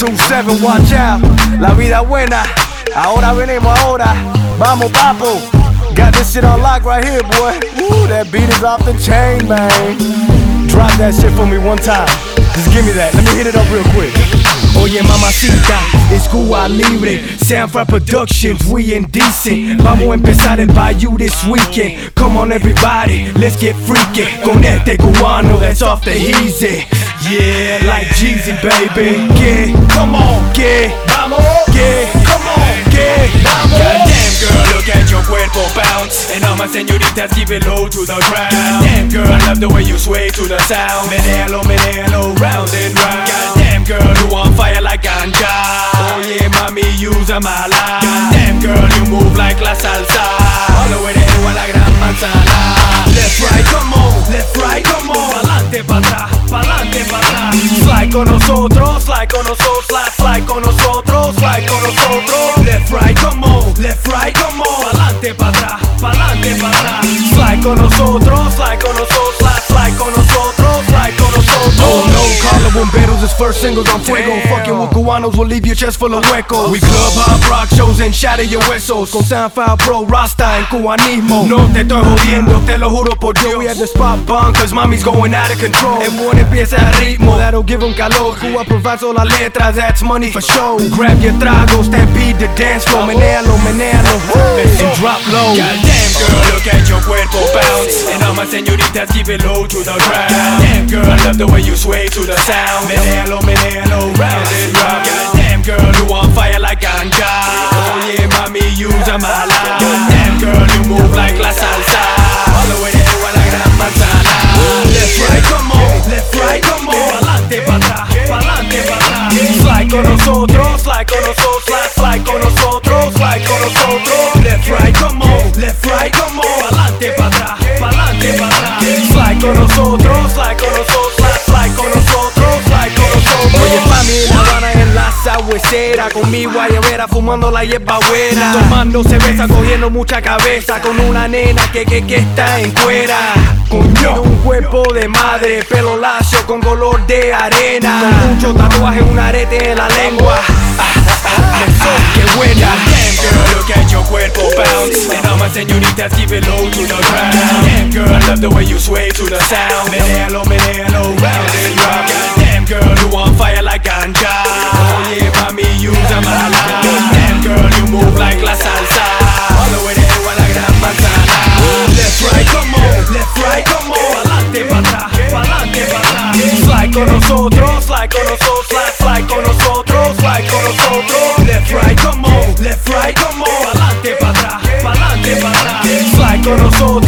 727, watch out. La vida buena, ahora venimos ahora. Vamos, papo. Got this shit on lock right here, boy. Ooh, that beat is off the chain, man. Drop that shit for me one time. Just give me that, let me hit it up real quick. Oye mamacita, es Cuba Libre, Soundfire Productions, we indecent. Vamos a empezar el bayou this weekend. Come on everybody, let's get freaky. Con este cubano that's off the easy. Yeah, like Jeezy baby. Yeah, come on, yeah, vamos, yeah, come on, yeah, vamos. Goddamn girl, look at your cuerpo bounce. And all my señoritas give it low to the ground. Damn girl, I love the way you sway to the sound. Menéalo, menéalo, round and round. Goddamn girl, you on fire like ganja. Oh yeah, mami, use a mala. Goddamn girl, you move like la salsa. All the way de a la gran manzana. Left, right, come on, left, right, come on. Pa'lante, pa' atrás, pa'lante, pa' atrás. Fly con nosotros, fly con nosotros, fly con nosotros, fly con nosotros. Left, right, come on, left, right, come on. Pa'lante, pa' atrás, pa'lante, pa' atrás. Fly con nosotros, fly con nosotros, fly con nosotros, fly con nosotros. Oh no, call the bomberos, his first singles on fuego. Fucking with Cubanos will leave your chest full of huecos. We club hop rock shows and shatter your huesos. Con Soundfire Pro, Rasta en cubanismo. No te estoy jodiendo, te lo juro por Dios. We had the spot bomb cause mommy's going out of control. And when empieza el ritmo, that'll give him calor. Cuba provides all las letras, that's money for show. Grab your tragos, stampede the dance floor. Menéalo, menéalo, and drop low. Goddamn girl, look at your cuerpo bounce. And all my señoritas give it low to the ground. Damn girl, I love the way you sway to the sound. Menéalo, menéalo, round and round. Goddamn girl, you on fire like ganja. Oh yeah, mami, use a mala. Goddamn girl, you move like la salsa. All the way de a la gran manzana. Left, right, come on, left, right, come on. Pa'lante, pa' atrás, pa'lante, pa' atrás. Fly con nosotros, fly con nosotros, fly con nosotros, fly con nosotros. Left, right, come on, left, right, come on. Pa'lante, pa' atrás, pa'lante, pa' atrás. Fly con nosotros, fly con nosotros, fly con nosotros, fly con nosotros. Oye mami, La Habana en la sabuesera, con mi guayabera fumando la hierba buena, tomando cerveza, cogiendo mucha cabeza, con una nena que está en cuera. Tiene un cuerpo de madre, pelo lacio con color de arena, con mucho tatuaje, un arete en la lengua. Qué buena. Damn girl, look at your cuerpo bounce. And all my señoritas give it low to the ground. Damn girl, I love the way you sway to the sound. Menéalo, menéalo, round and round. Goddamn girl, you on fire like ganja. Oh yeah, mami, use a mala. Damn girl, you move like la salsa. All the way de a la gran manzana. Left, right, come on, left, right, come on. Pa'lante, pa' atrás, pa'lante, pa' atrás. Fly con nosotros, fly con nosotros, fly con nosotros, fly con nosotros. Left, right, come on, left, right, come on. Pa'lante, pa' atrás, pa'lante, pa' atrás. Fly con nosotros.